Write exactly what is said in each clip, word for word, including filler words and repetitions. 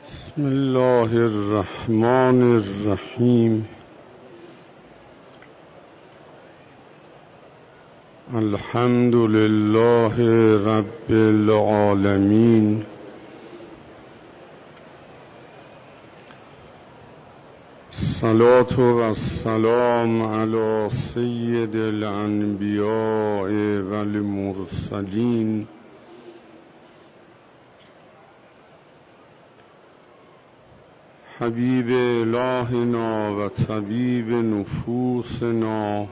بسم الله الرحمن الرحیم. الحمد لله رب العالمین. الصلاة و السلام علی سید الانبیاء و المرسلین حبیب الهنا و طبیب نفوسنا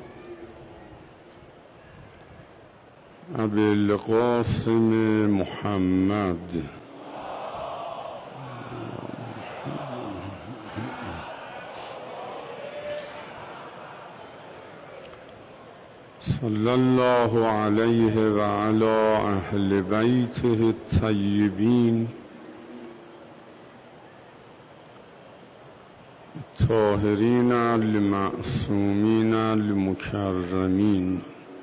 ابی القاسم محمد صلی الله علیه و علی اهل بیته الطیبین الطاهرین المعصومین المکرمین.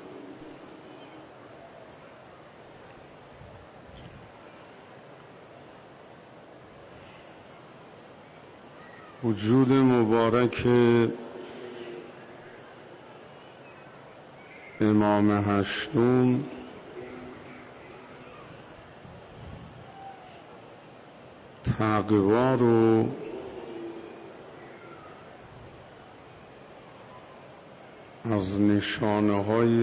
وجود مبارک امام هشتم تقوا رو از نشانه های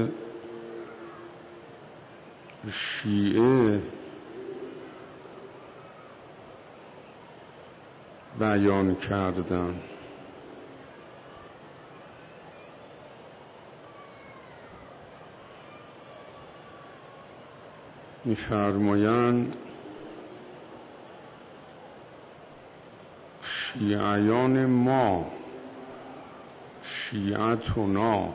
شیعه بیان کردن. می‌فرمایند شیعیان ما، شیعتنا،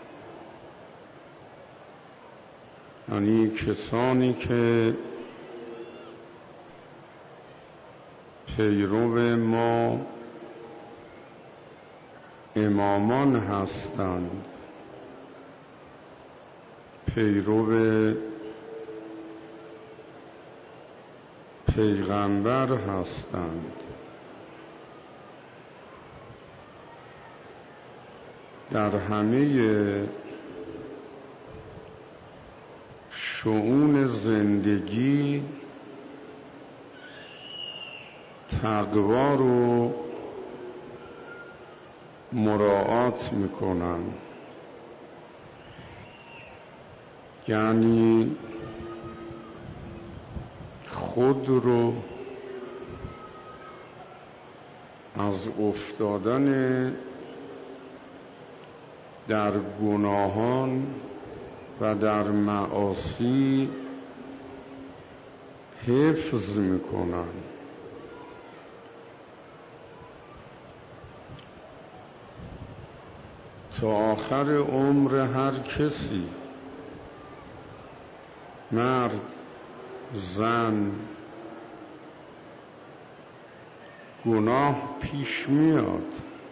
یعنی کسانی که پیرو ما امامان هستند، پیرو پیغمبر هستند، در همه شؤون زندگی تقوا رو مراعات میکنن. یعنی خود رو از افتادن در گناهان و در معاصی حفظ میکنن. تا آخر عمر هر کسی، مرد، زن، گناه پیش میاد.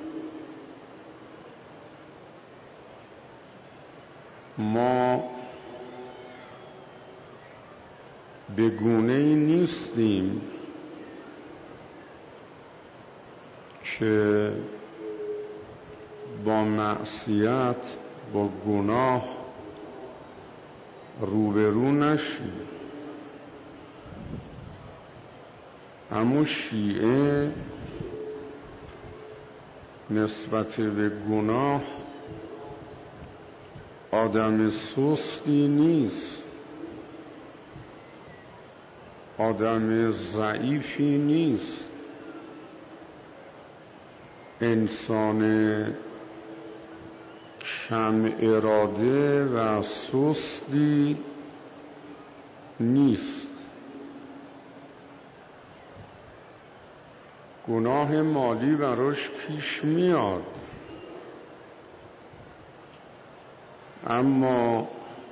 ما به گونه‌ای نیستیم که با معصیت، با گناه روبرو نشیم. اما شیعه نسبت به گناه آدم سستی نیست، آدم ضعیفی نیست، انسان کم اراده و سستی نیست. گناه مالی براش پیش میاد، اما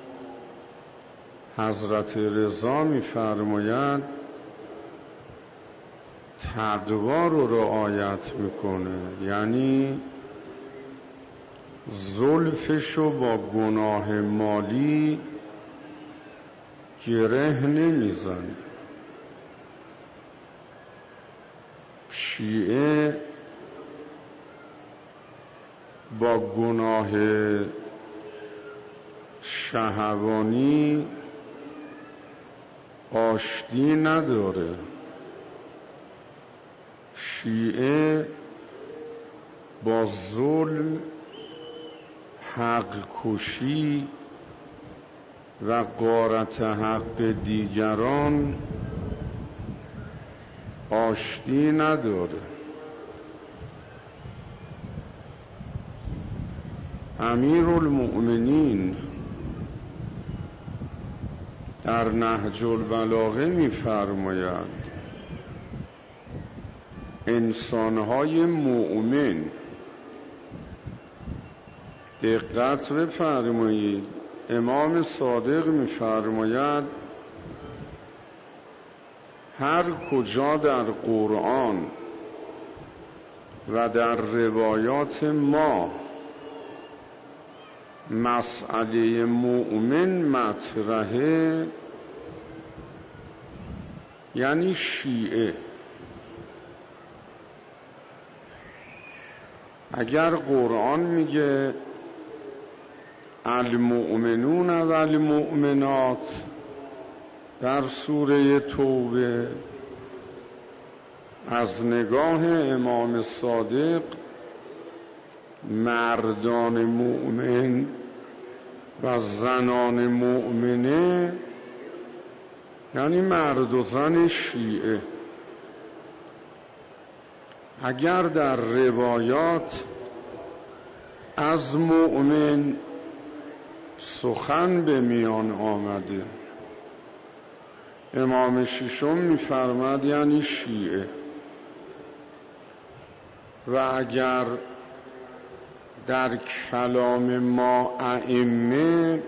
حضرت رضا می‌فرماید تقوا رو رعایت میکنه. یعنی زلفشو با گناه مالی گره نمیزنه. شیعه با گناه شهوانی آشتی نداره. شیعه با ظلم، حق کشی و غارت حق دیگران آشتی نداره. امیرالمؤمنین در نهج البلاغه می‌فرماید انسان‌های مؤمن، دقت بفرمایید، امام صادق می‌فرماید هر کجا در قرآن و در روایات ما مسئله مؤمن مطرحه، یعنی شیعه. اگر قرآن میگه المؤمنون و المؤمنات در سوره توبه، از نگاه امام صادق مردان مؤمن و زنان مؤمنه یعنی مرد و زن شیعه. اگر در روایات از مؤمن سخن به میان آمده، امام ششم می‌فرماد یعنی شیعه. و اگر در کلام ما ائمه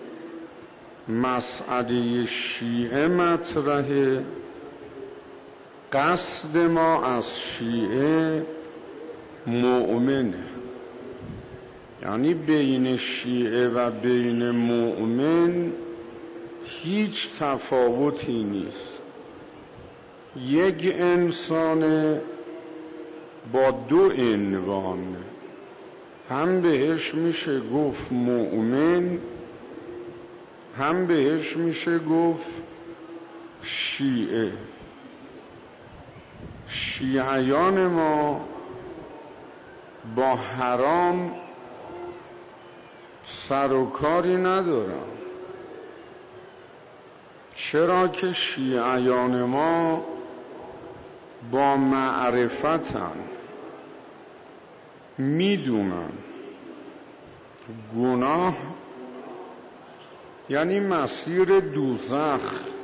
مسئله شیعه مطرحه، قصد ما از شیعه مؤمنه، یعنی بین شیعه و بین مؤمن هیچ تفاوتی نیست. یک انسان با دو عنوان، هم بهش میشه گفت مؤمن، هم بهش میشه گفت شیعه. شیعیان ما با حرام سر و کاری ندارن، چرا که شیعیان ما با معرفتن، میدونن گناه یعنی مسیر دوزخ،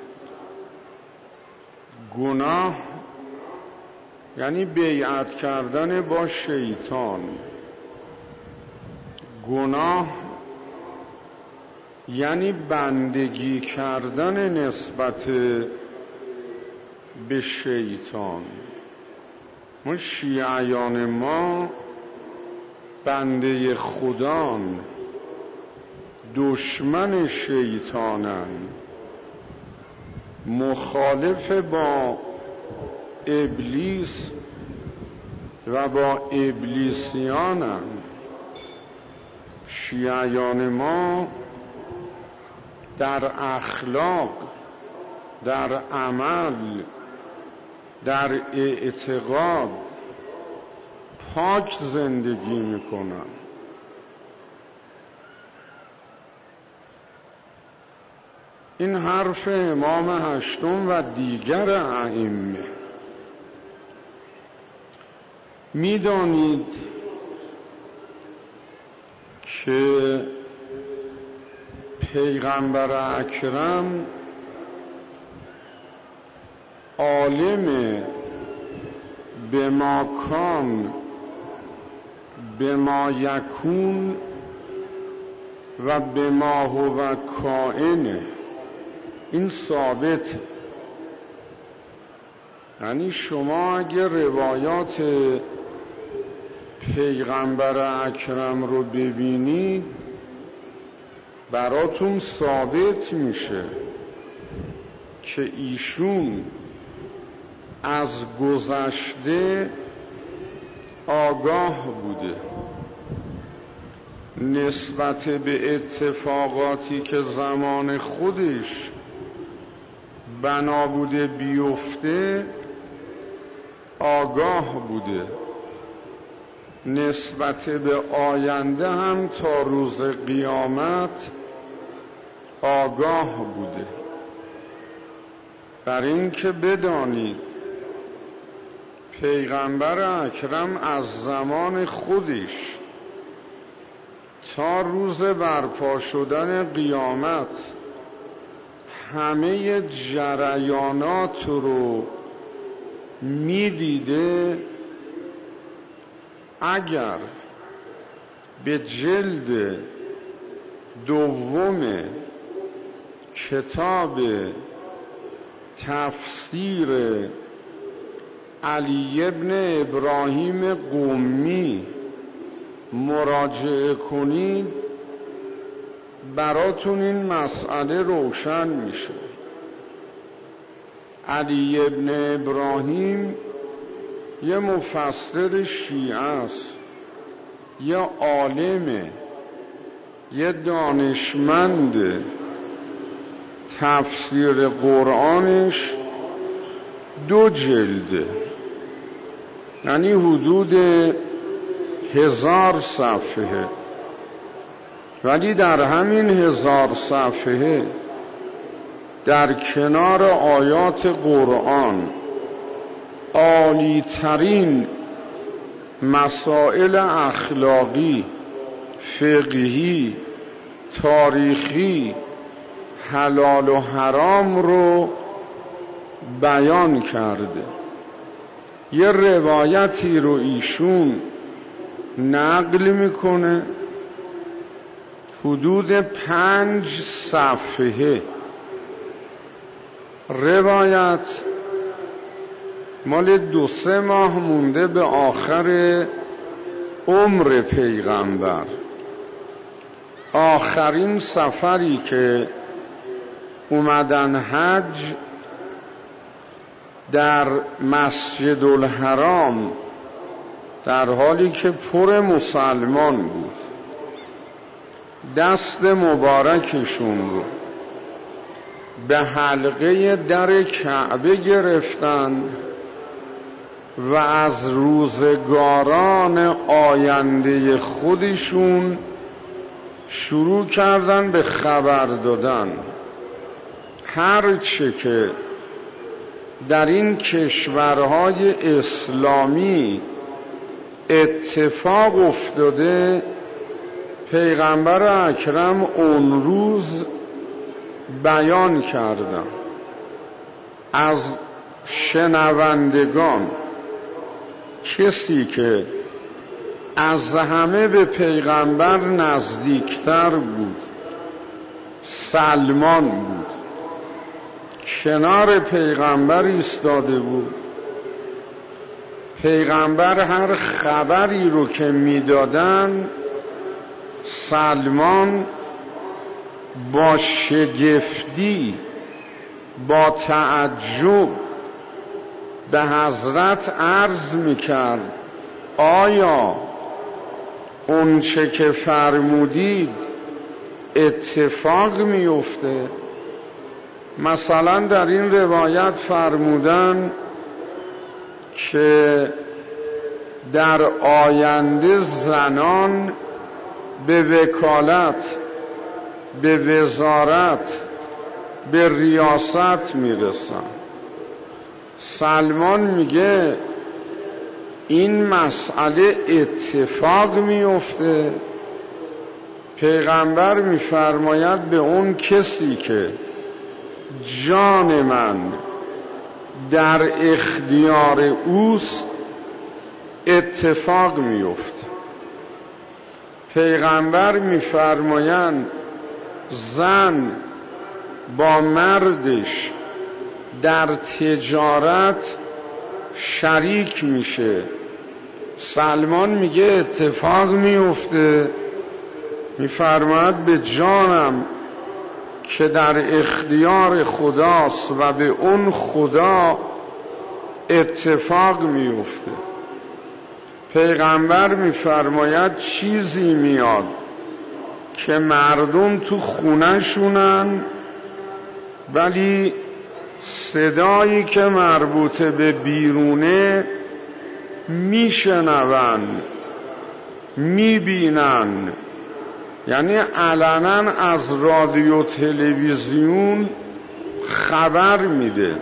گناه یعنی بیعت کردن با شیطان، گناه یعنی بندگی کردن نسبت به شیطان. ما شیعیان ما بنده خدان، دشمن شیطانن، مخالف با ابلیس و با ابلیسیانن. شیعیان ما در اخلاق، در عمل، در اعتقاد پاک زندگی میکنن. این حرف امام هشتم و دیگر ائمه. میدانید که پیغمبر اکرم عالم به ما کان، به ما یکون و به ما هو کائنه. این ثابت. یعنی شما اگر روایات پیغمبر اکرم رو ببینید براتون ثابت میشه که ایشون از گذشته آگاه بوده، نسبت به اتفاقاتی که زمان خودش بنا بوده بیفته آگاه بوده، نسبت به آینده هم تا روز قیامت آگاه بوده. بر این که بدانید پیغمبر اکرم از زمان خودش تا روز برپا شدن قیامت همه جریانات رو میدیده. اگر به جلد دوم کتاب تفسیر علی ابن ابراهیم قمی مراجعه کنید براتون این مسئله روشن میشه. علی ابن ابراهیم یه مفسر شیعه است، یه عالمه، یه دانشمند. تفسیر قرآنش دو جلده، یعنی حدود هزار صفحه، ولی در همین هزار صفحه در کنار آیات قرآن عالی ترین مسائل اخلاقی، فقهی، تاریخی، حلال و حرام رو بیان کرده. یه روایتی رو ایشون نقل میکنه حدود پنج صفحه. روایت مال دو سه ماه مونده به آخر عمر پیغمبر. آخرین سفری که اومدن حج در مسجد الحرام در حالی که پر مسلمان بود، دست مبارکشون رو به حلقه در کعبه گرفتن و از روزگاران آینده خودشون شروع کردن به خبر دادن. هر چه که در این کشورهای اسلامی اتفاق افتاده پیغمبر اکرم اون روز بیان کردن. از شنوندگان کسی که از همه به پیغمبر نزدیکتر بود سلمان بود. کنار پیغمبر ایستاده بود. پیغمبر هر خبری رو که میدادن سلمان با شگفتی، با تعجب به حضرت عرض میکرد آیا اون چه که فرمودید اتفاق میفته؟ مثلا در این روایت فرمودن که در آینده زنان به وکالت، به وزارت، به ریاست میرسن. سلمان میگه این مسئله اتفاق میفته. پیغمبر میفرماید به اون کسی که جان من در اختیار اوست اتفاق میفته. پیغمبر میفرمایند زن با مردش در تجارت شریک میشه. سلمان میگه اتفاق میفته. میفرماید به جانم که در اختیار خداست و به اون خدا اتفاق میفته. پیغمبر میفرماید چیزی میاد که مردم تو خونه شونن، ولی صدایی که مربوط به بیرونه میشنون، میبینن، یعنی علنا از رادیو تلویزیون خبر میده.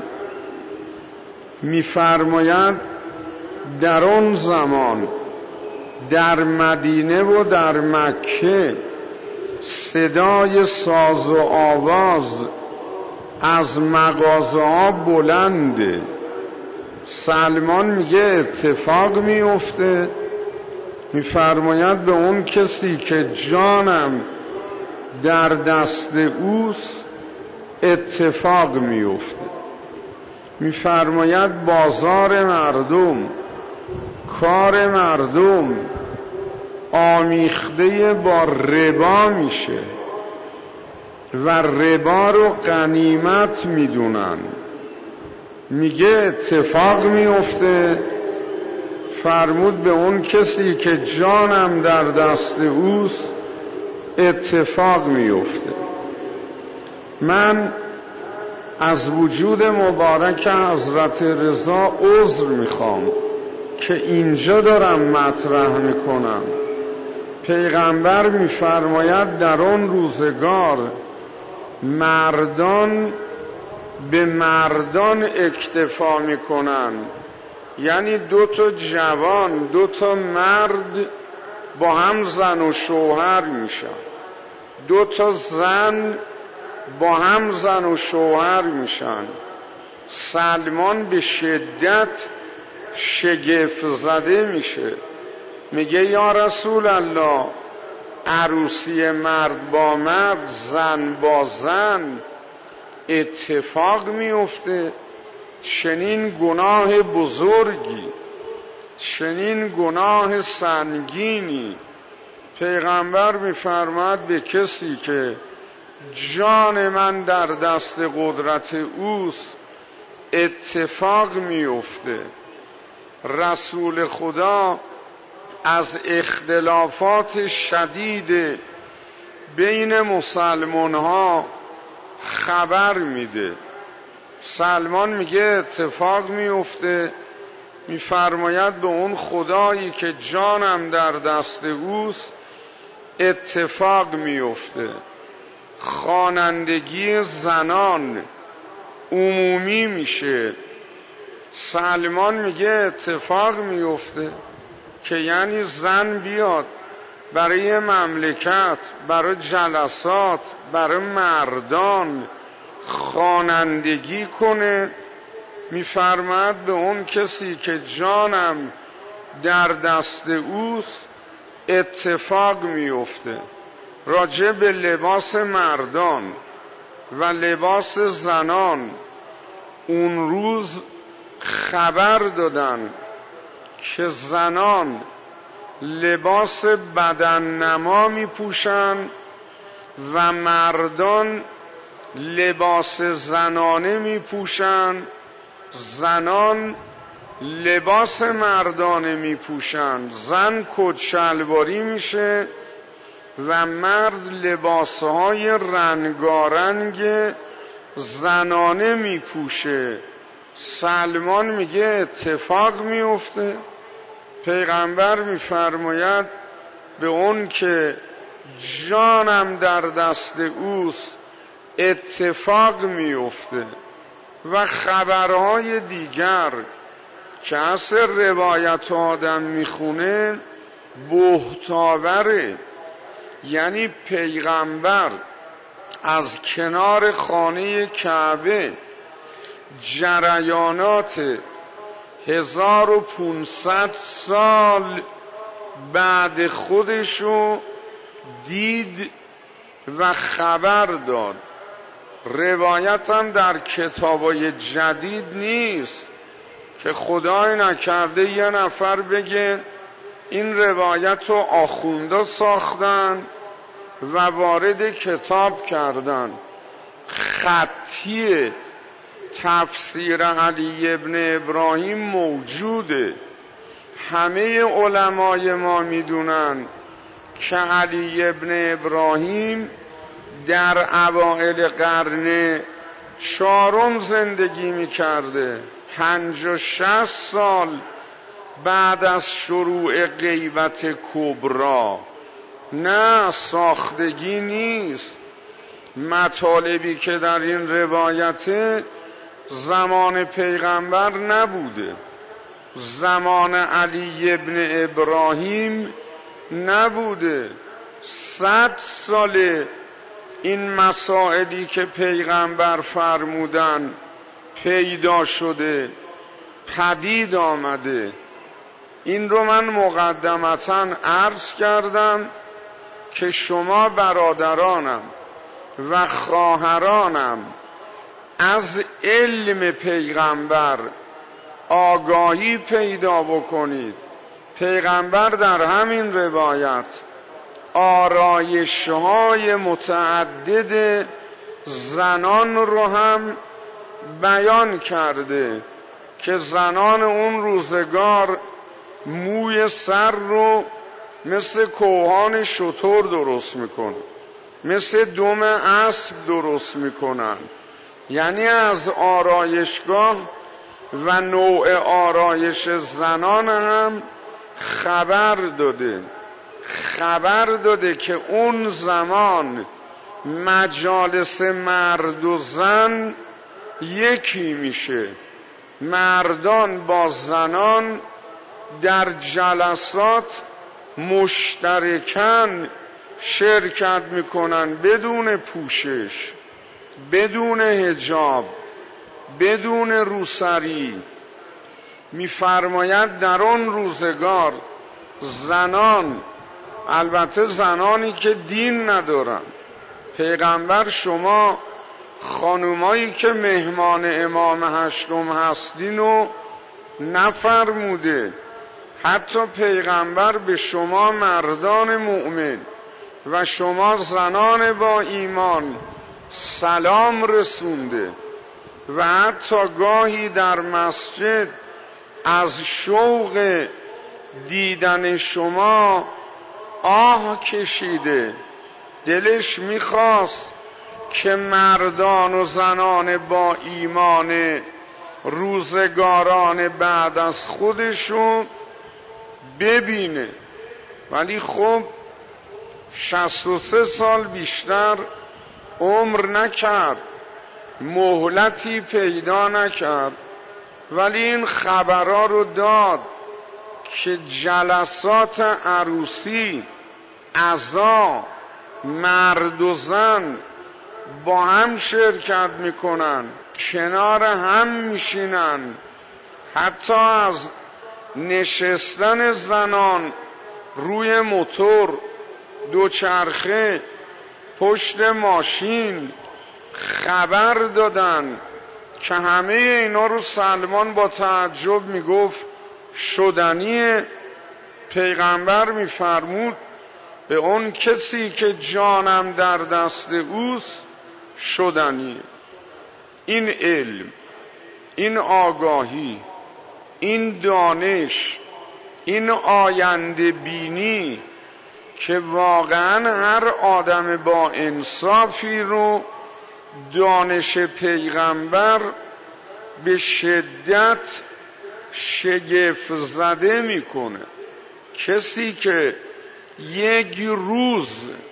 میفرماید در اون زمان در مدینه و در مکه صدای ساز و آواز از مغازه ها بلنده. سلمان میگه اتفاق میفته. میفرماید به اون کسی که جانم در دست اوست اتفاق میفته. میفرماید بازار مردم، کار مردم آمیخته با ربا میشه و ربا رو غنیمت میدونن. میگه اتفاق میفته. فرمود به اون کسی که جانم در دست اوست اتفاق میفته. من از وجود مبارک حضرت رضا عذر میخوام که اینجا دارم مطرح میکنم. پیغمبر میفرماید در اون روزگار مردان به مردان اکتفا میکنن، یعنی دو تا جوان، دو تا مرد با هم زن و شوهر میشن، دو تا زن با هم زن و شوهر میشن. سلمان به شدت شگفت زده میشه، میگه یا رسول الله عروسی مرد با مرد، زن با زن اتفاق میفته؟ چنین گناه بزرگی، چنین گناه سنگینی. پیغمبر میفرماد به کسی که جان من در دست قدرت اوست اتفاق میفته. رسول خدا از اختلافات شدید بین مسلمان ها خبر میده. سلمان میگه اتفاق میفته. میفرماید به اون خدایی که جانم در دست اوست اتفاق میفته. خوانندگی زنان عمومی میشه. سلمان میگه اتفاق میفته که یعنی زن بیاد برای مملکت، برای جلسات، برای مردان خوانندگی کنه. میفرماد به اون کسی که جانم در دست اوست اتفاق میفته. راجع به لباس مردان و لباس زنان اون روز خبر دادن که زنان لباس بدن نما می پوشن و مردان لباس زنانه می پوشن. زنان لباس مردانه می پوشن، زن کت شلواری میشه و مرد لباسهای رنگارنگ زنانه می پوشه. سلمان میگه اتفاق میفته. پیغمبر میفرماید به اون که جانم در دست اوست اتفاق میفته. و خبرهای دیگر که اصل روایت آدم میخونه بهتاوره. یعنی پیغمبر از کنار خانه کعبه جریانات هزار و پونصد سال بعد خودشو دید و خبر داد. روایت هم در کتابای جدید نیست که خدای نکرده یه نفر بگه این روایت رو آخونده ساختن و وارد کتاب کردن. خطیه، تفسیر علی ابن ابراهیم موجوده. همه علمای ما میدونن که علی ابن ابراهیم در اوائل قرن چهارم زندگی میکرده، پنج و شصت سال بعد از شروع غیبت کبرا. نه ساختگی نیست. مطالبی که در این روایت زمان پیغمبر نبوده، زمان علی ابن ابراهیم نبوده. صد ساله این مسائلی که پیغمبر فرمودن پیدا شده، پدید آمده. این رو من مقدمتاً عرض کردم که شما برادرانم و خواهرانم از علم پیغمبر آگاهی پیدا بکنید. پیغمبر در همین روایت آرایش‌های متعدد زنان رو هم بیان کرده که زنان اون روزگار موی سر رو مثل کوهان شتر درست میکنن، مثل دم اسب درست میکنن. یعنی از آرایشگاه و نوع آرایش زنان هم خبر داده. خبر داده که اون زمان مجالس مرد و زن یکی میشه. مردان با زنان در جلسات مشترکاً شرکت میکنن، بدون پوشش، بدون حجاب، بدون روسری. میفرماید در آن روزگار زنان، البته زنانی که دین ندارن، پیغمبر شما خانومایی که مهمان امام هشتم هستین و نفرموده. حتی پیغمبر به شما مردان مؤمن و شما زنان با ایمان سلام رسونده و حتی گاهی در مسجد از شوق دیدن شما آه کشیده. دلش میخواست که مردان و زنان با ایمان روزگاران بعد از خودشون ببینه. ولی خب شصت و سه سال بیشتر عمر نکرد، مهلتی پیدا نکرد، ولی این خبرها رو داد که جلسات عروسی عزا مرد و زن با هم شرکت میکنن، کنار هم میشینن. حتی از نشستن زنان روی موتور، دوچرخه، پشت ماشین خبر دادن که همه اینا رو سلمان با تعجب میگفت شدنیه. پیغمبر میفرمود به اون کسی که جانم در دست اوست شدنیه. این علم، این آگاهی، این دانش، این آینده بینی که واقعا هر آدم با انصافی رو دانش پیغمبر به شدت شگفت زده میکنه. کسی که یک روز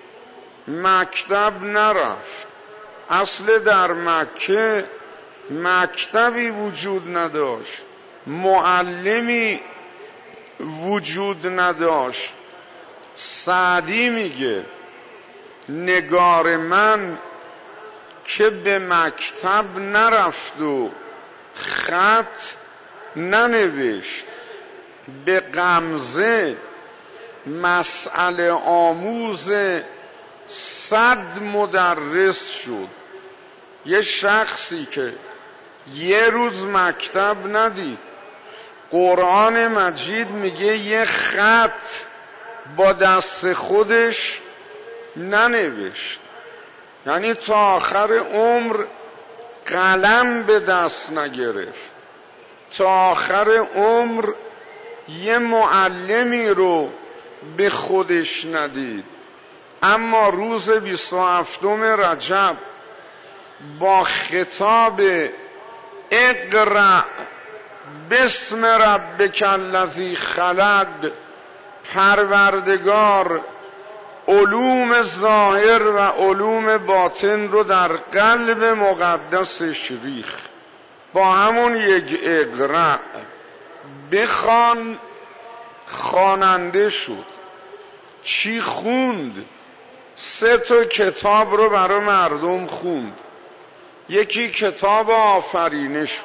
مکتب نرفت، اصل در مکه مکتبی وجود نداشت، معلمی وجود نداشت. سعدی میگه نگار من که به مکتب نرفت و خط ننوشت، به غمزه مسئله آموز صد مدرس شد. یه شخصی که یه روز مکتب ندید، قرآن مجید میگه یه خط با دست خودش ننوشت، یعنی تا آخر عمر قلم به دست نگرفت، تا آخر عمر یه معلمی رو به خودش ندید. اما روز بیست و هفتم رجب با خطاب اقرأ بسم ربک الذی خلق، پروردگار علوم ظاهر و علوم باطن رو در قلب مقدسش ریخ. با همون یک اقرأ بخوان خواننده شد. چی خوند؟ سه تا کتاب رو برای مردم خوند. یکی کتاب آفرینش.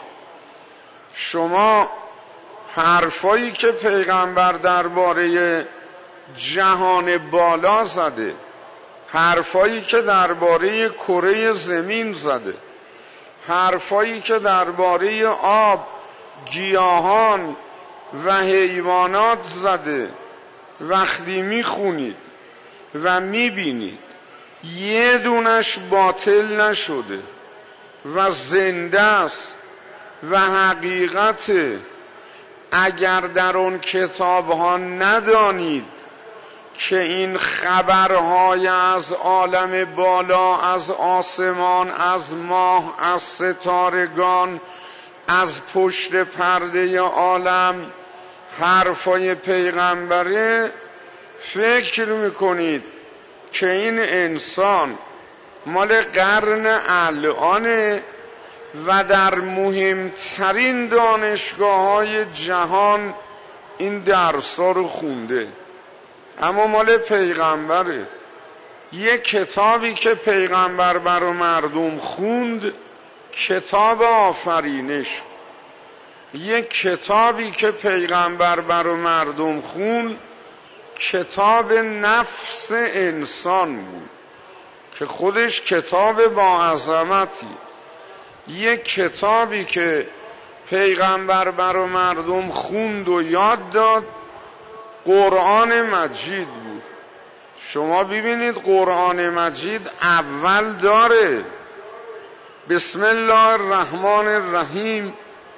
شما حرفایی که پیغمبر درباره جهان بالا زده، حرفایی که درباره کره زمین زده، حرفایی که درباره آب، گیاهان و حیوانات زده، وقتی میخونید و میبینید یه دونش باطل نشده و زنده است و حقیقته، اگر در اون کتاب ها ندانید که این خبرهای از عالم بالا، از آسمان، از ماه، از ستارگان، از پشت پرده عالم حرفای پیغمبره، فکر میکنید که این انسان مال قرن الانه و در مهمترین دانشگاه های جهان این درسا رو خونده. اما مال پیغمبره. یک کتابی که پیغمبر برای مردم خوند کتاب آفرینش. یک کتابی که پیغمبر برای مردم خوند کتاب نفس انسان بود که خودش کتاب با عظمتی. یک کتابی که پیغمبر برای مردم خوند و یاد داد قرآن مجید بود. شما ببینید قرآن مجید اول داره بسم الله الرحمن الرحیم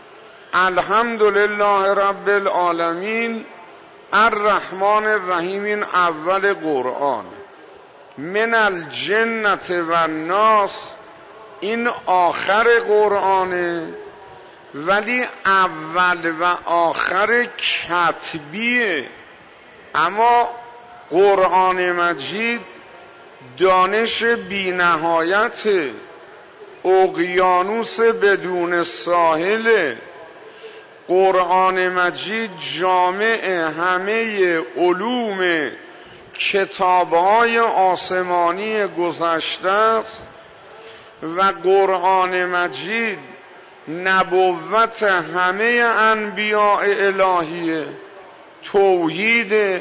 الحمدلله رب العالمین الرحمن الرحیم. این اول قرآن. من الجنت و الناس این آخر قرآنه، ولی اول و آخر کتبیه. اما قرآن مجید دانش بی نهایت، اقیانوس بدون ساحل. قرآن مجید جامع همه علوم کتابهای آسمانی گذشته است و قرآن مجید نبوت همه انبیاء الهیه، توحید،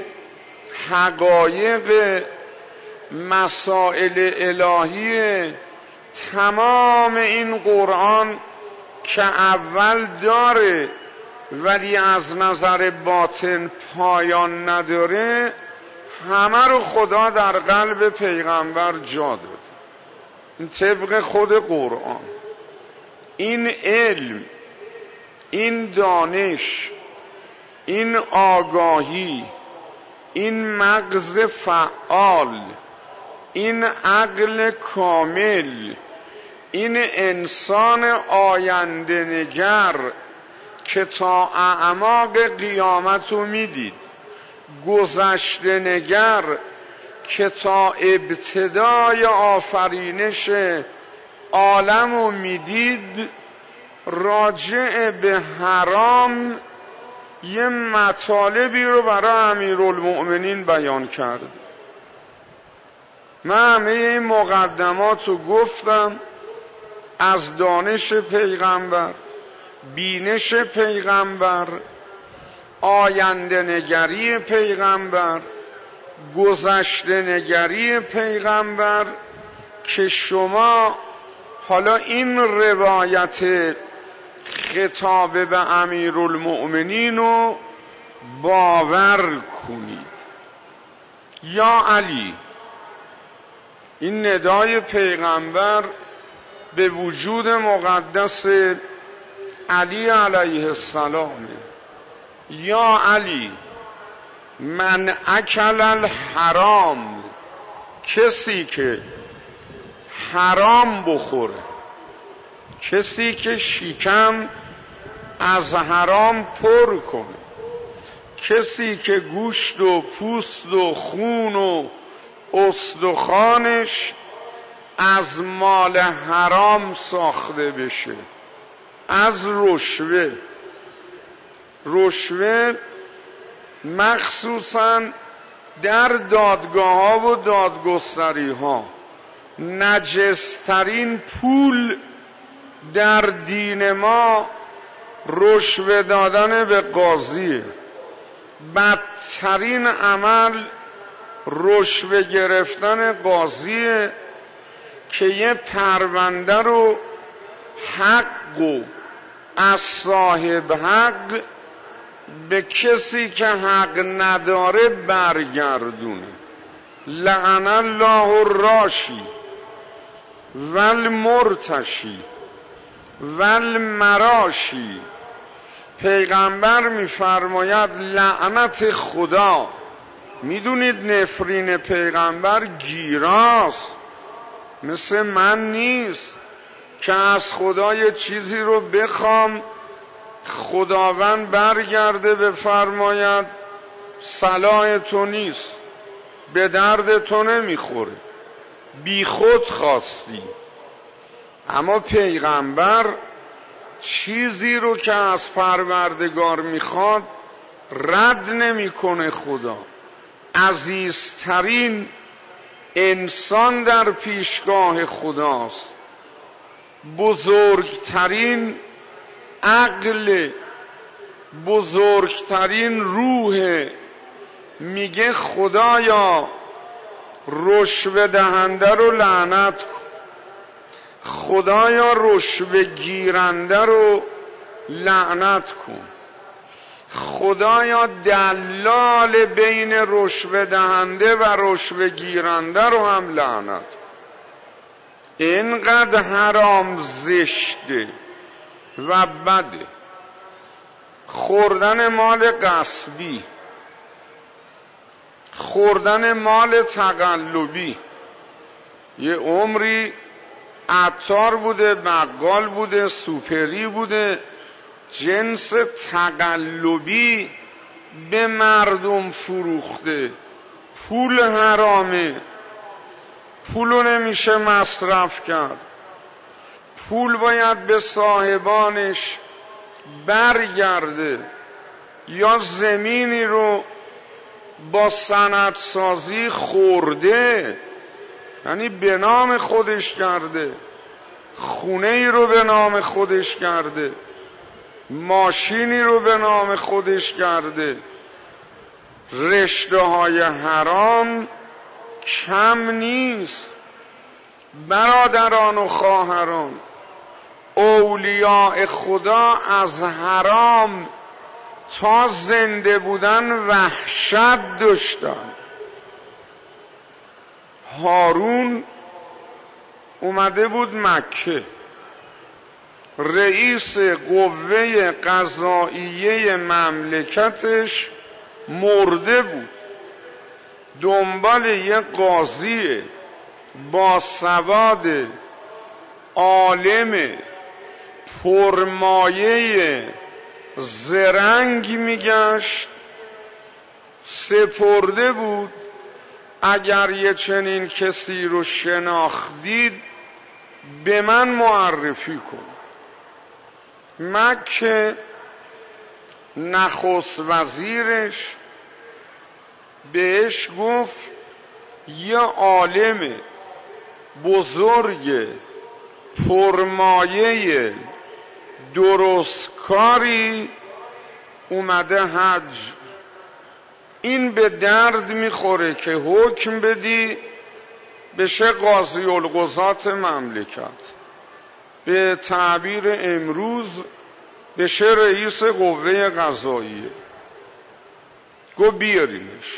حقایق، مسائل الهیه. تمام این قرآن که اول داره ولی از نظر باطن پایان نداره، همه رو خدا در قلب پیغمبر جا داد. این طبق خود قرآن. این علم، این دانش، این آگاهی، این مغز فعال، این عقل کامل، این انسان آینده نگر که تا اعماق قیامت رو میدید، گذشته نگر که تا ابتدای آفرینش عالم رو میدید، راجع به حرام یه مطالبی رو برای امیرالمؤمنین بیان کرد. من همه این مقدمات رو گفتم، از دانش پیغمبر، بینش پیغمبر، آینده نگری پیغمبر، گذشته نگری پیغمبر، که شما حالا این روایت خطاب به امیرالمؤمنین رو باور کنید. یا علی، این ندای پیغمبر به وجود مقدس علی علیه السلام. یا علی من اکل الحرام، کسی که حرام بخوره، کسی که شکم از حرام پر کنه، کسی که گوشت و پوست و خون و استخوانش از مال حرام ساخته بشه، از رشوه. رشوه مخصوصاً در دادگاه ها و دادگستری ها نجسترین پول در دین ما رشوه دادن به قاضیه. بدترین عمل رشوه گرفتن قاضیه که یه پرونده رو حق و از صاحب حق به کسی که حق نداره برگردونه. لعن الله الراشی والمرتشی والمراشی. پیغمبر میفرماید لعنت خدا. میدونید نفرین پیغمبر گیراست، مثل من نیست که از خدا یه چیزی رو بخوام خداوند برگرده بفرماید صلاح تو نیست، به درد تو نمیخوره، بی خود خواستی. اما پیغمبر چیزی رو که از پروردگار میخواد رد نمیکنه. خدا عزیزترین انسان در پیشگاه خداست، بزرگترین عقل، بزرگترین روح. میگه خدایا رشوه دهنده رو لعنت کن، خدایا رشوه گیرنده رو لعنت کن، خدایا دلال بین رشوه دهنده و رشوه گیرنده رو هم لعنت کن. اینقدر حرام زشته و بده. خوردن مال غصبی، خوردن مال تقلبی. یه عمری عطار بوده، بقال بوده، سوپری بوده، جنس تقلبی به مردم فروخته. پول حرامه، پولو نمیشه مصرف کرد، پول باید به صاحبانش برگرده. یا زمینی رو با صنعتسازی خورده، یعنی به نام خودش کرده، خونه ای رو به نام خودش کرده، ماشینی رو به نام خودش کرده. رشته های حرام کم نیست. برادران و خواهران، اولیاء خدا از حرام تا زنده بودن وحشت داشتن. هارون اومده بود مکه، رئیس قوه قضاییه مملکتش مرده بود، دنبال یه قاضی با سواد عالم پرمایه زرنگ میگشت. سپرده بود اگر یه چنین کسی رو شناختید به من معرفی کن. مکه نخست وزیرش بهش گفت یه عالم بزرگ پرمایه درستکاری اومده حج. این به درد میخوره که حکم بدی بشه قاضی القضات مملکت، به تعبیر امروز بشه رئیس قوه قضاییه. گو بیارینش.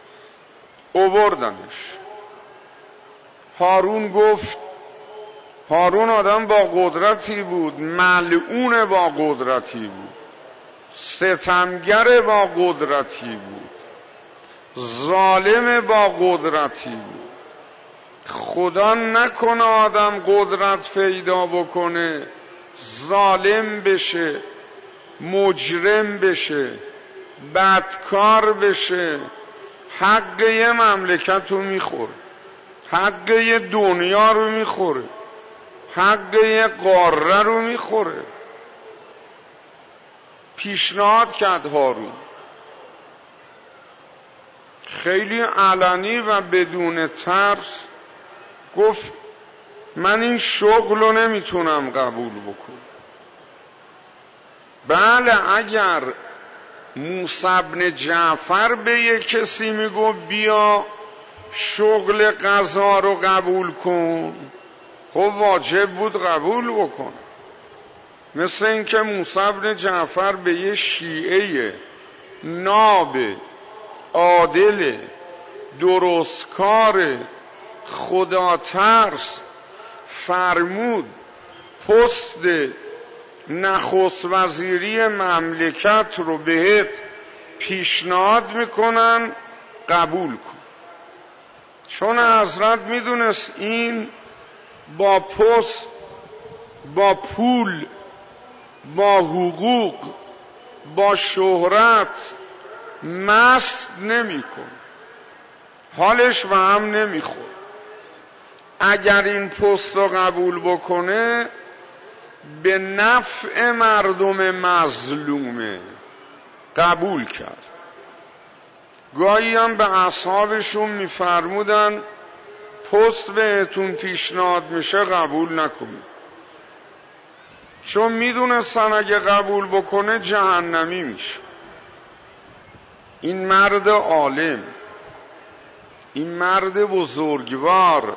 آوردنش. هارون گفت هارون آدم با قدرتی بود، ملعون با قدرتی بود، ستمگر با قدرتی بود، ظالم با قدرتی بود. خدا نکنه آدم قدرت پیدا بکنه ظالم بشه، مجرم بشه، بدکار بشه، حق یه مملکت رو میخوره، حق یه دنیا رو میخوره، حق یه قاره رو میخوره. پیشنهاد کرد هارون، خیلی علنی و بدون ترس گفت من این شغل رو نمیتونم قبول بکنم. بله اگر موسی بن جعفر به یک کسی میگو بیا شغل قضا رو قبول کن، خب واجب بود قبول بکن. مثل اینکه موسی بن جعفر به یه شیعه ناب عادل درستکار خدا ترس فرمود پست نخست وزیری مملکت رو بهت پیشنهاد میکنن قبول کن. چون حضرت میدونست این با پست، با پول، با حقوق، با شهرت مست نمیکن، حالش به هم نمیخور. اگر این پست رو قبول بکنه به نفع مردم مظلومه. قبول کرد. گاهی هم به اصحابشون میفرمودن پست بهتون پیشنهاد میشه قبول نکنید، چون میدونستن اگه قبول بکنه جهنمی میشه. این مرد عالم، این مرد بزرگوار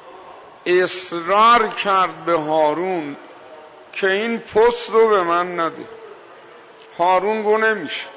اصرار کرد به هارون که این پست رو به من نده. هارون گو نمیشه.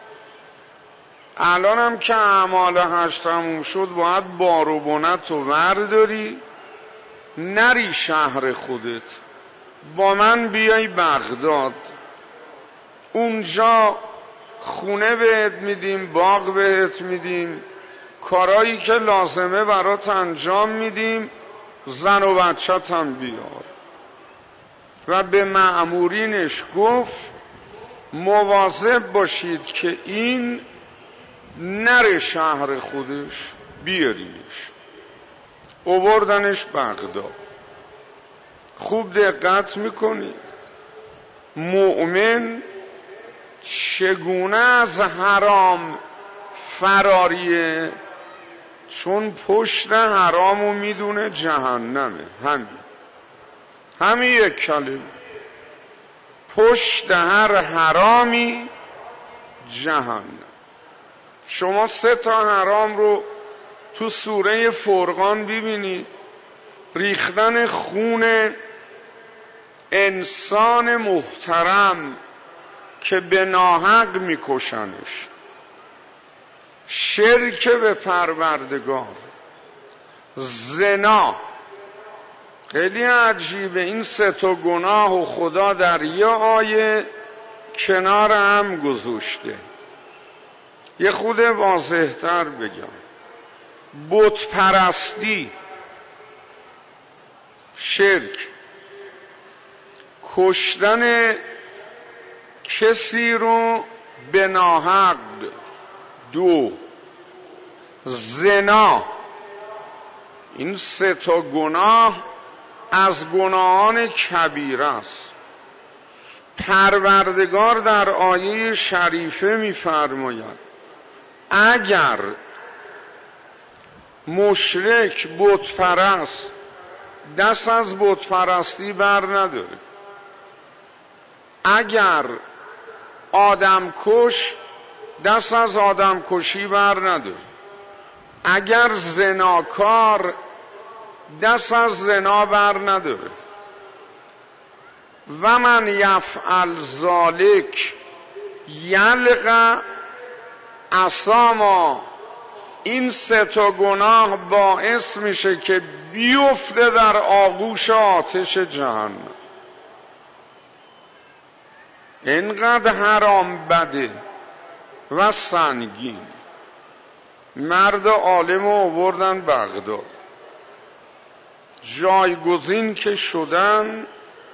الان هم که اعمال هشت تموم شد باید بار و بنت رو ورداری نری شهر خودت، با من بیای بغداد، اونجا خونه بهت میدیم، باغ بهت میدیم، کارایی که لازمه برات انجام میدیم، زن و بچت هم بیار. و به مأمورینش گفت مواظب باشید که این نره شهر خودش، بیارینش. آوردنش بغداد. خوب دقت میکنید مؤمن چگونه از حرام فراریه؟ چون پشت حرامو میدونه جهنمه. همین همین یک کلمه، پشت هر حرامی جهنم. شما سه تا حرام رو تو سوره فرقان ببینید، ریختن خون انسان محترم که به ناحق میکشنش، شرک به پروردگار، زنا. خیلی عجیبه این سه تا گناه و خدا در یه آیه کنار هم گذاشته. یه خود واضح‌تر بگم، بت پرستی، شرک، کشتن کسی رو به ناحق، دو، زنا. این سه تا گناه از گناهان کبیره است. پروردگار در آیه شریفه می‌فرماید اگر مشرک بت پرست دست از بت پرستی بر نداره، اگر آدم کش دست از آدم کشی بر نداره، اگر زناکار دست از زنا بر نداره. و من یفعل ذالک یلقى اثاما. این سه تا گناه باعث میشه که بیفته در آغوش آتش جهنم. اینقدر حرام بده و سنگین. مرد عالم رو آوردن بغداد، جایگزین که شدن،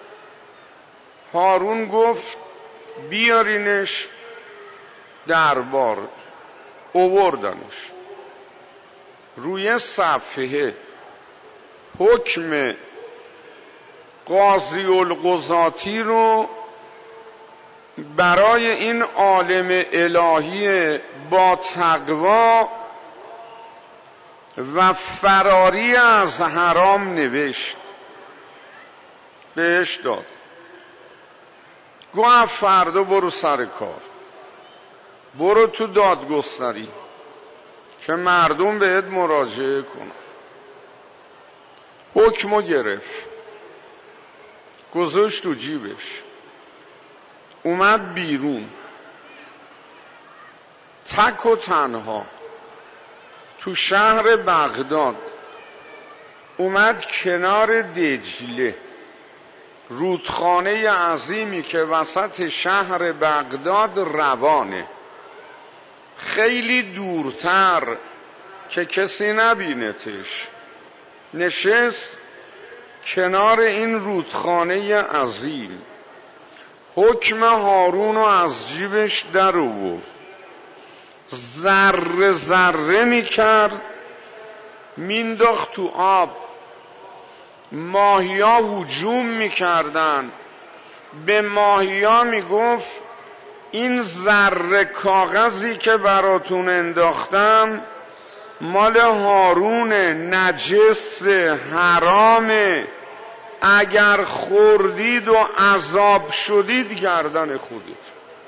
هارون گفت بیارینش دربار. آوردنش روی صفحه حکم قاضی القضاتی رو برای این عالم الهی با تقوا و فراری از حرام نوشت، بهش داد. گفت فردا برو سر کار، برو تو دادگستری که مردم بهت مراجعه کنن. حکمو گرفت، گذاشت تو جیبش، اومد بیرون تک و تنها تو شهر بغداد. اومد کنار دجله، رودخانه عظیمی که وسط شهر بغداد روانه، خیلی دورتر که کسی نبینتش. نشست کنار این رودخانه عظیم، حکم هارون رو از جیبش در آورد، ذره ذره میکرد، مینداخت تو آب. ماهیا هجوم میکردن، به ماهیا میگفت این ذره کاغذی که براتون انداختم مال هارون، نجس، حرامه، اگر خوردید و عذاب شدید گردن خودید.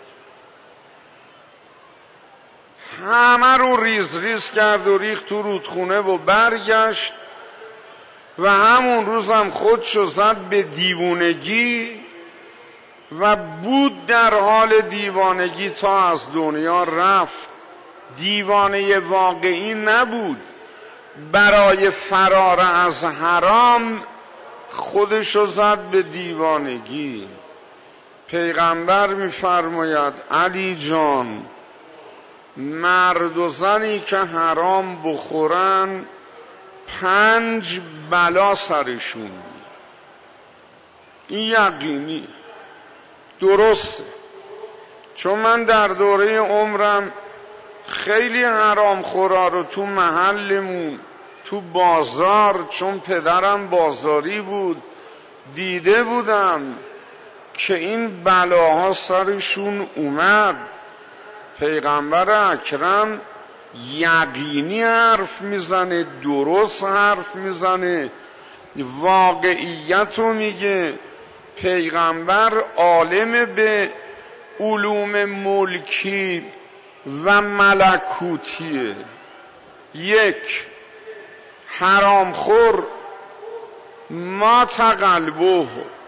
همه رو ریز ریز کرد و ریخت تو رودخونه و برگشت و همون روز هم خودشو زد به دیوانگی و بود در حال دیوانگی تا از دنیا رفت. دیوانه واقعی نبود، برای فرار از حرام خودشو زد به دیوانگی. پیغمبر میفرماید علی جان، مرد و زنی که حرام بخورن پنج بلا سرشون. این یقینی درسته، چون من در دوره عمرم خیلی حرام خورا رو تو محلمون، تو بازار، چون پدرم بازاری بود، دیده بودم که این بلاها سرشون اومد. پیغمبر اکرم یقینی حرف میزنه، درست حرف میزنه، واقعیت رو میگه. پیغمبر عالم به علوم ملکی و ملکوتیه. یک، حرامخور ما تقلبه،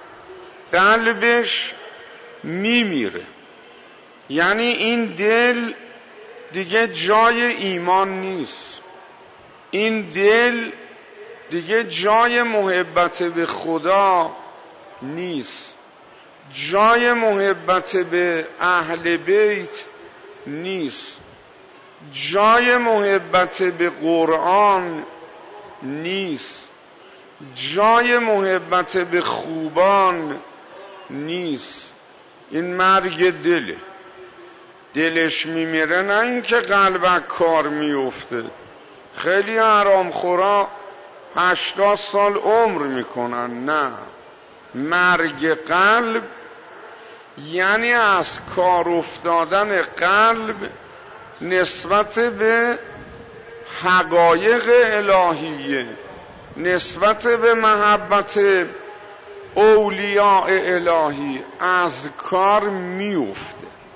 قلبش میمیره، یعنی این دل دیگه جای ایمان نیست، این دل دیگه جای محبت به خدا نیست، جای محبت به اهل بیت نیست، جای محبت به قرآن نیست، جای محبت به خوبان نیست. این مرگ دله، دلش میمیره، نه اینکه قلبک کار میفته. خیلی حرامخورا هشتاد سال عمر میکنن، نه، مرگ قلب یعنی از کار افتادن قلب نسبت به حقایق الهیه، نسبت به محبت اولیاء الهی از کار میفته.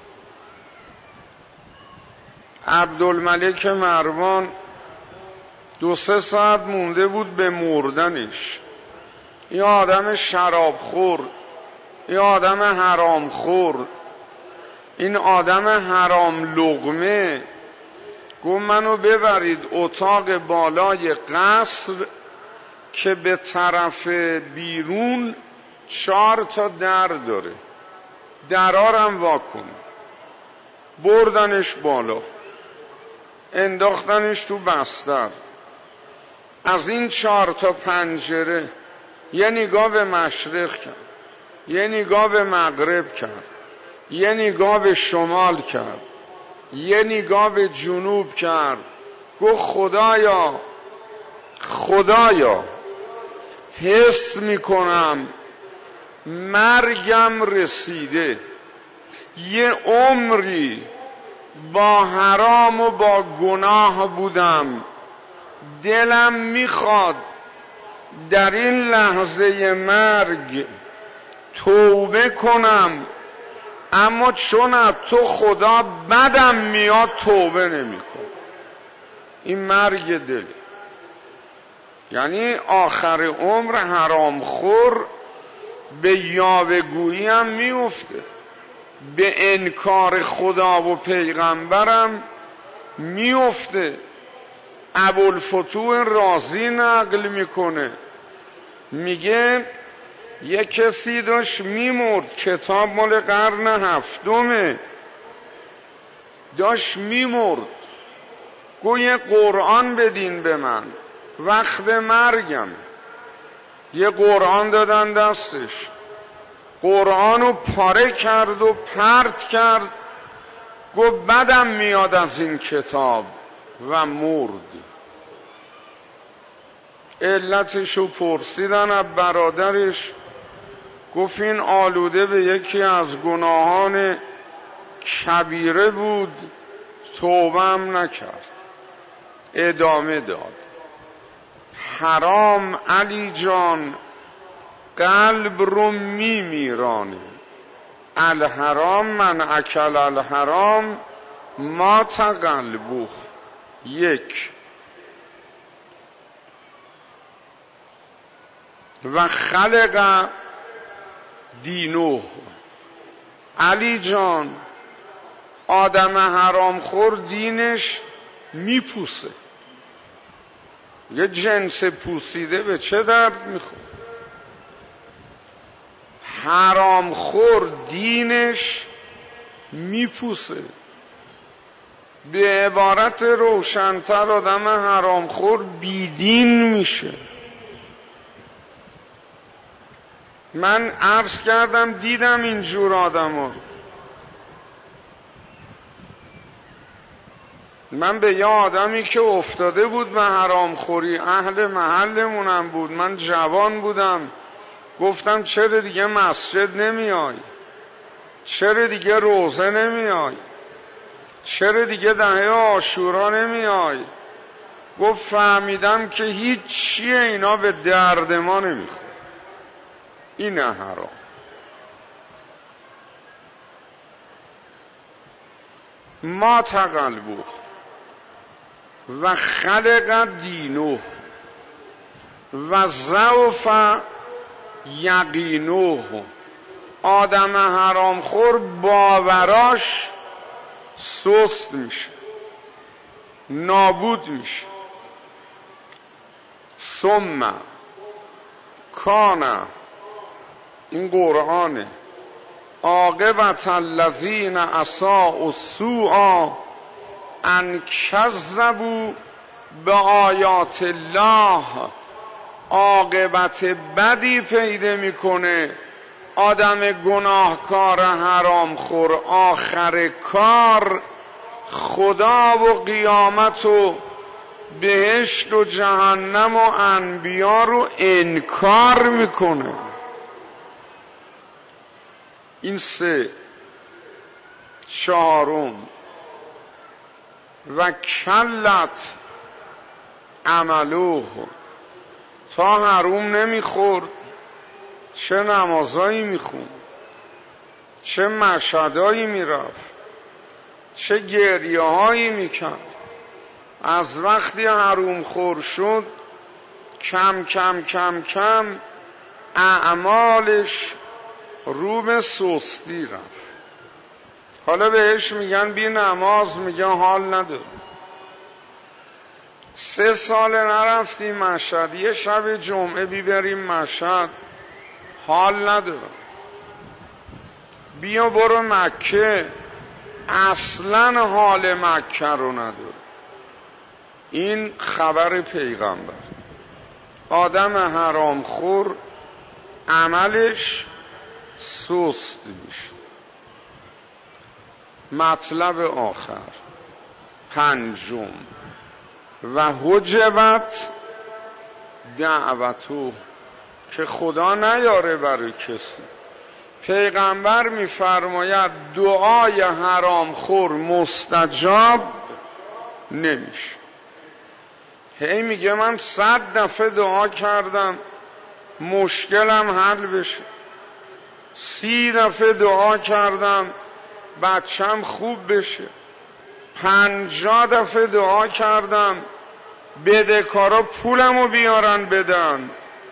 عبدالملک مروان دو سه ساعت مونده بود به مردنش. این آدم شرابخور، این آدم حرامخور، این آدم حرام لقمه گفت منو ببرید اتاق بالای قصر که به طرف بیرون چهار تا در داره، درارم واکن. بردنش بالا، انداختنش تو بستر. از این چهار تا پنجره یه نگاه به مشرق کرد، یه نگاه به مغرب کرد، یه نگاه به شمال کرد، یه نگاه به جنوب کرد. گفت خدایا خدایا حس میکنم مرگم رسیده، یه عمری با حرام و با گناه بودم، دلم میخواد در این لحظه مرگ توبه کنم، اما چون از تو خدا بدم میاد توبه نمی کنم. این مرگ دل، یعنی آخر عمر حرام خور به یاوه‌گویی هم میفته، به انکار خدا و پیغمبرم میفته. ابوالفتوح رازی نقل میکنه، میگه یک کسی داشت میمرد، کتاب مال قرن هفتمه، داشت میمرد. گوی یه قرآن بدین به من، وقت مرگم. یه قرآن دادن دستش، قرآنو پاره کرد و پرت کرد. گفت بدم میاد از این کتاب و مرد. علتشو پرسیدن از برادرش، گفت این آلوده به یکی از گناهان کبیره بود، توبه هم نکرد، ادامه داد. حرام علی جان قلب رو میمیرانه. الحرام من اکل الحرام مات قلبه. یک. و خلق دینه. علی جان آدم حرام خور دینش میپوسه. یه جنس پوسیده به چه درد میخوره؟ حرام خور دینش میپوسه. به عبارت روشن‌تر آدم حرام خور بیدین میشه. من عرض کردم دیدم اینجور آدم ها. من به یه آدمی که افتاده بود به حرام خوری، اهل محلمونم بود، من جوان بودم، گفتم چرا دیگه مسجد نمیای؟ چرا دیگه روزه نمیای؟ چرا دیگه دهه عاشورا نمیای؟ گفت فهمیدم که هیچ چیه اینا به درد ما نمیخوره. این حرام. ما تقلبه و خلق دینه و ضعف یقینه. آدم حرام خور باوراش سست میشه، نابود میشه. ثم کان، این قرآنه، عاقبت الذین اساءوا السوء ان کذبوا بآیات الله. عاقبت بدی پیدا میکنه آدم گناهکار حرام خور. آخر کار خدا و قیامت و بهشت و جهنم و انبیا رو انکار میکنه. این سه. چهارم و کلت عملوه. تا حروم نمیخورد چه نمازایی میخوند، چه مشهدایی میرفت، چه گریه هایی میکرد. از وقتی حروم خور شد کم کم کم کم اعمالش رو به سستی رفت. حالا بهش میگن بی نماز، میگن حال نداره. سه سال نرفتیم مشهد، یه شب جمعه بیبریم مشهد حال ندارم. بیا برو مکه، اصلا حال مکه رو نداره. این خبر پیغمبر. آدم حرامخور عملش سست میشه. مطلب آخر پنجم و حجبت دعوتو، که خدا نیاره برای کسی. پیغمبر میفرماید دعای حرامخور مستجاب نمیشه. هی میگه من صد دفعه دعا کردم مشکلم حل بشه، سی دفعه دعا کردم بچم خوب بشه، پنجاه دفعه دعا کردم بدهکارا پولمو بیارن بدن،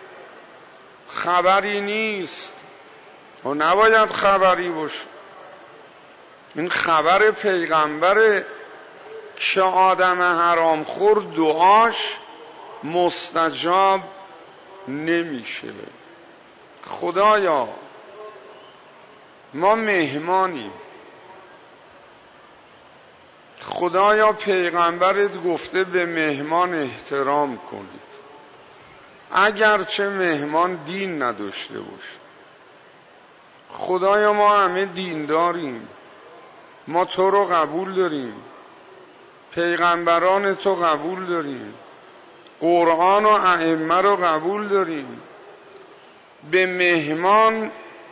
خبری نیست. و نباید خبری باشه. این خبر پیغمبره که آدم حرامخور دعاش مستجاب نمیشه. خدایا ما مهمانیم، خدایا پیغمبرت گفته به مهمان احترام کنید، اگرچه مهمان دین نداشته باشه. خدایا ما همه دین داریم، ما تو رو قبول داریم، پیغمبران تو قبول داریم، قرآن و ائمه رو قبول داریم. به مهمان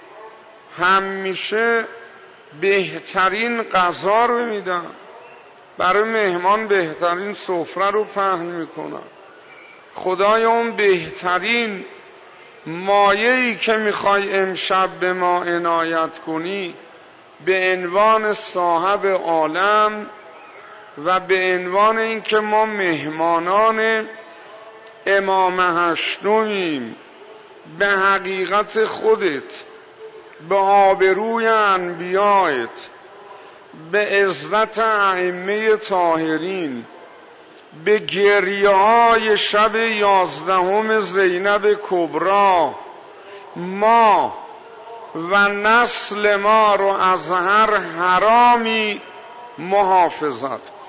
همیشه بهترین غذا رو میدن، برای مهمان بهترین سفره رو پهن میکنن. خدایا اون بهترین مایه‌ای که میخوای امشب به ما عنایت کنی به عنوان صاحب عالم و به عنوان اینکه ما مهمانان امام هشتمیم، به حقیقت خودت، به آبروی انبیایت، به عزت ائمه طاهرین، به گریه های شب یازدهم زینب کبری، ما و نسل ما رو از هر حرامی محافظت کن.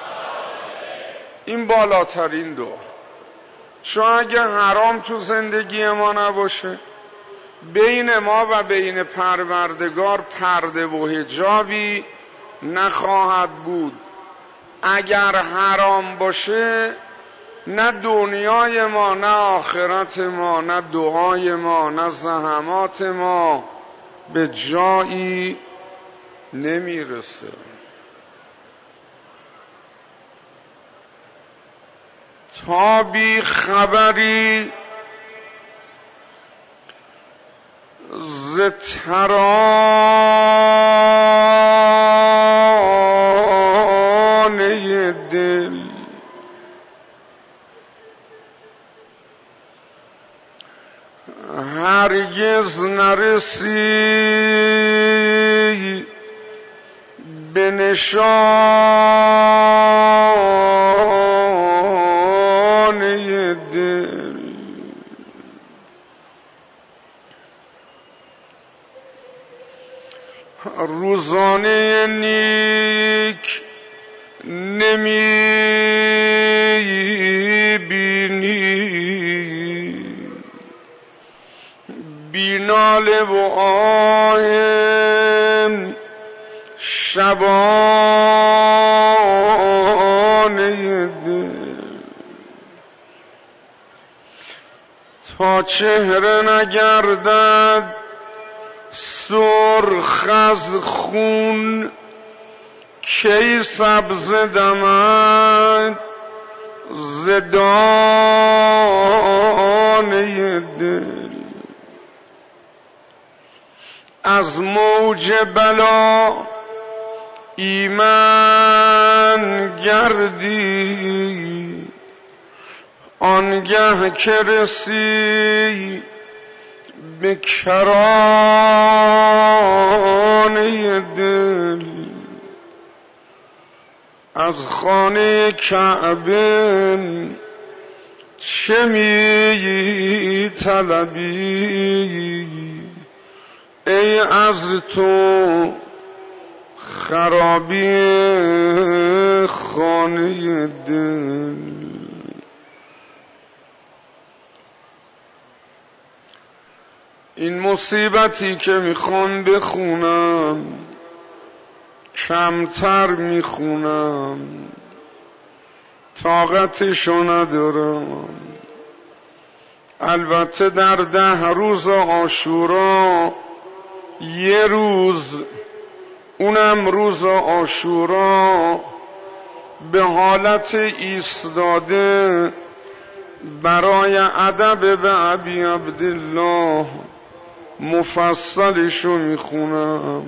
این بالاترین دعا. چون اگه حرام تو زندگی ما نباشه، بین ما و بین پروردگار پرده و حجابی نخواهد بود. اگر حرام باشه، نه دنیای ما، نه آخرت ما، نه دعای ما، نه زحمات ما به جایی نمیرسه. تا بی خبری ز ترانه دل هرگز نرسی به نشانه دل. روزانه نیک نمی بینی، بیناله و آهم شبانه دل. تا چهره نگردد سرخ از خون، کی سبز دمد ز دانه دل. از موج بلا ایمن گردی، آنگه که رسی به کرانه دل. از خانه کعبه چه می طلبی ای از تو خرابی خانه دل. این مصیبتی که میخوام بخونم کمتر میخونم، طاقتشو ندارم. البته در ده روز عاشورا یه روز، اونم روز عاشورا، به حالت ایستاده برای ادب به ابی عبدالله مفصلشو میخونم.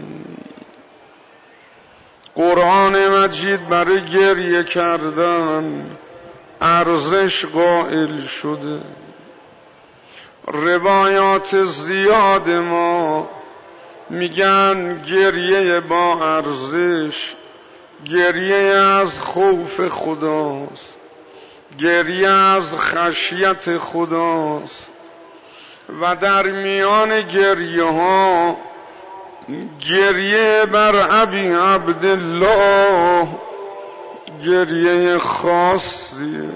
قرآن مجید برای گریه کردن ارزش قائل شده. روایات زیاد ما میگن گریه با ارزش گریه از خوف خداست، گریه از خشیت خداست. و در میان گریه ها گریه بر ابی عبدالله گریه خاصیه.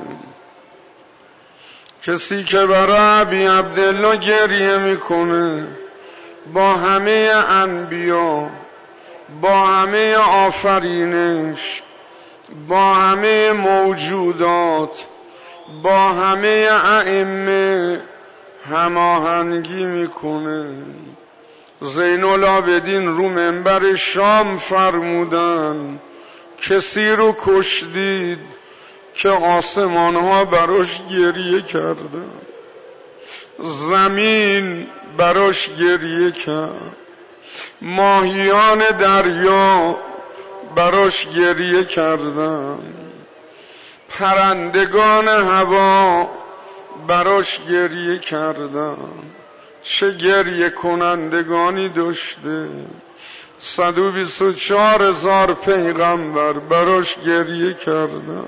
کسی که برای ابی عبدالله گریه میکنه با همه انبیا، با همه آفرینش، با همه موجودات، با همه ائمه هماهنگی میکنه. زین العابدین رو منبر شام فرمودن کسی رو کشتید که آسمان ها براش گریه کردن، زمین براش گریه کرد، ماهیان دریا براش گریه کردن، پرندگان هوا براش گریه کردن. چه گریه کنندگانی داشته. صد و بیست و چهار هزار پیغمبر براش گریه کردن.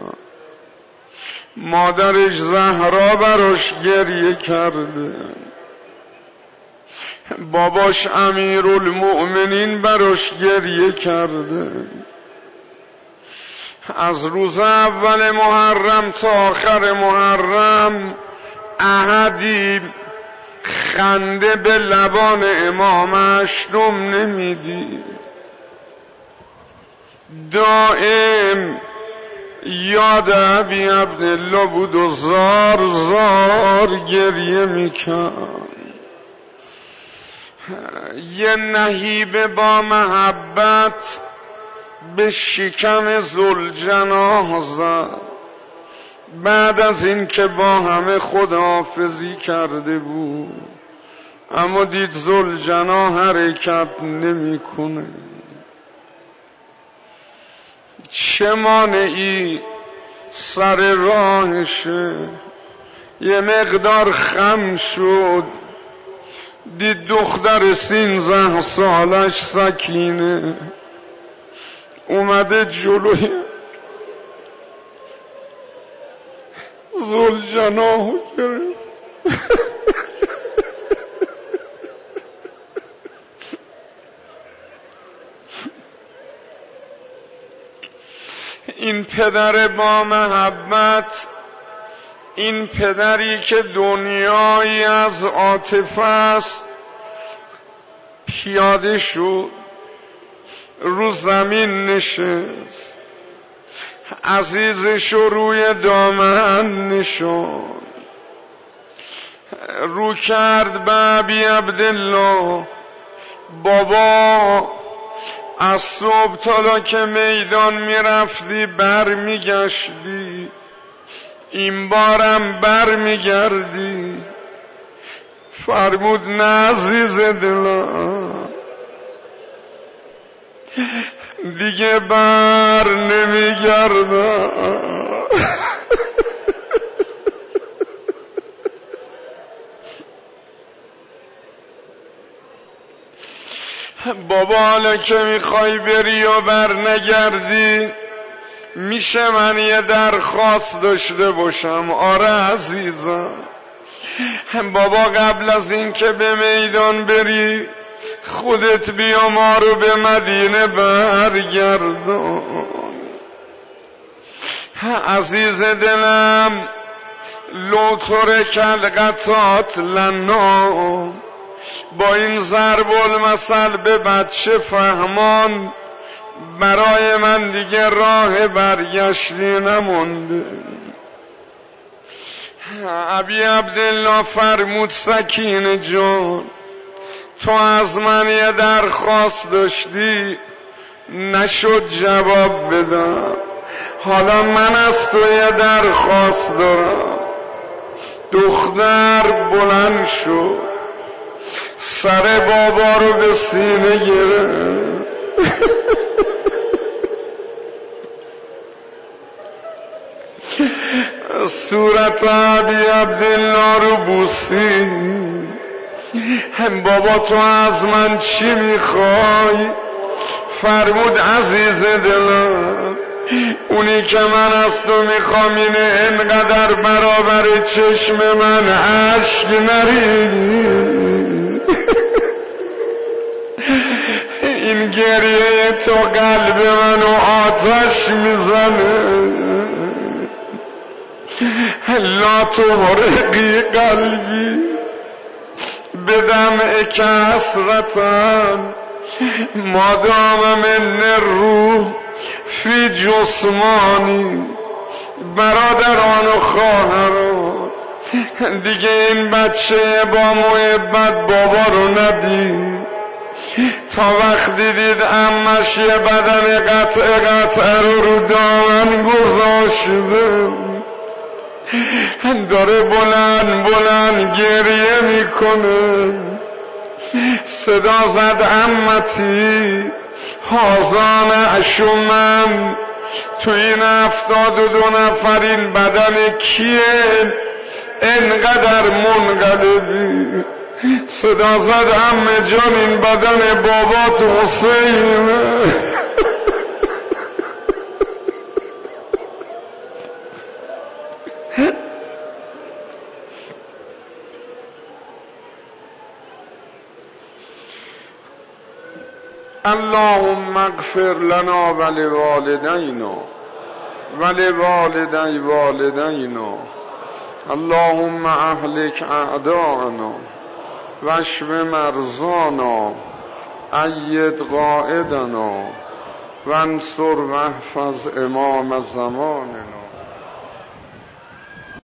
مادرش زهرا براش گریه کرده، باباش امیرالمؤمنین براش گریه کرده. از روز اول محرم تا آخر محرم احدی خنده به لبان امامش نم نمیدی. دائم یاد ابی عبدالله بود و زار زار گریه میکرد. یه نهیب با محبت به شکم ذوالجناح زد. بعد از این که با همه خداحافظی کرده بود اما دید ذوالجناح حرکت نمیکنه. چه مانعی سر راهشه. یه مقدار خم شد، دید دختر سینزده سالش سکینه اومده جلوی ذوالجناح گرفت. این پدر با محبت، این پدری که دنیایی از عاطفه است، پیاده شد، رو زمین نشست، عزیزش روی دامن نشاند، رو کرد به ابی عبدالله. بابا از صبح تا که میدان میرفتی بر میگشتی، این بارم بر میگردی؟ فرمود نه عزیز دلم، دیگه بر نمیگردم. بابا حالا که میخوای بری و بر نگردی میشه من یه درخواست داشته باشم؟ آره عزیزم. بابا قبل از این که به میدان بری خودت بیا ما رو به مدینه برگردان. عزیز دلم لو ترک القطات لنا، با این ضرب المثل به بچه فهمان برای من دیگه راه برگشتی نمونده. ابی عبدالله فرمود سکینه جان تو از من یه درخواست داشتی نشد جواب بدم، حالا من از تو یه درخواست دارم. دختر بلند شد سر بابا رو به سینه گرفت صورت ابی عبدالله رو بوسید. بابا تو از من چی میخوای؟ فرمود عزیز دلم اونی که من از تو میخوام اینه انقدر برابر چشم من اشک نریزی. این گریه تو قلب منو آتش میزنه. لا تحرقی قلبی بدمع کسرتن مادام من روح فی جسمانی. برادران و خواهران دیگه این بچه با محبت بابا رو ندید. تا وقتی دید امش یه بدن قطع قطع رو رو دامن گذاشته داره بلند بلند گریه میکنه. صدا زد امتی حاضان اشومن تو این افتاد و دو نفر این بدن کیه انقدر منقلبی؟ صدا زد عمه جان این بدن بابات حسینه. اللهم اغفر لنا ولوالدینا ولوالدی والدینا. اللهم اهلک اعداءنا واشف مرضانا اید قائدنا وانصر واحفظ امام زماننا.